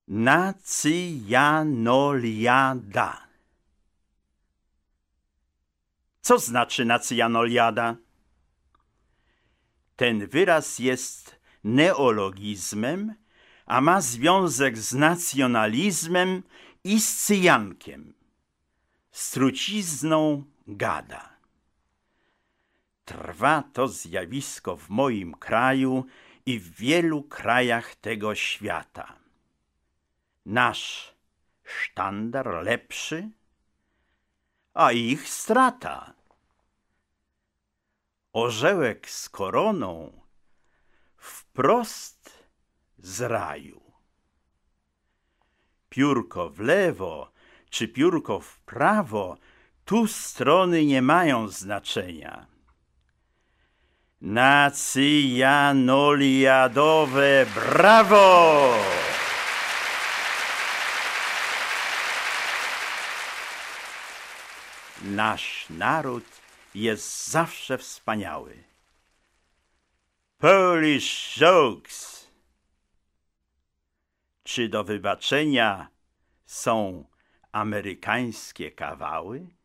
Nacjanoliada. Co znaczy nacjanoliada? Ten wyraz jest neologizmem, a ma związek z nacjonalizmem i z cyjankiem, z trucizną gada. Trwa to zjawisko w moim kraju i w wielu krajach tego świata. Nasz sztandar lepszy, a ich strata. Orzełek z koroną wprost z raju. Piórko w lewo czy piórko w prawo, tu strony nie mają znaczenia. Nacjanoliadowe brawo! Nasz naród jest zawsze wspaniały. Polish jokes. Czy do wybaczenia są amerykańskie kawały?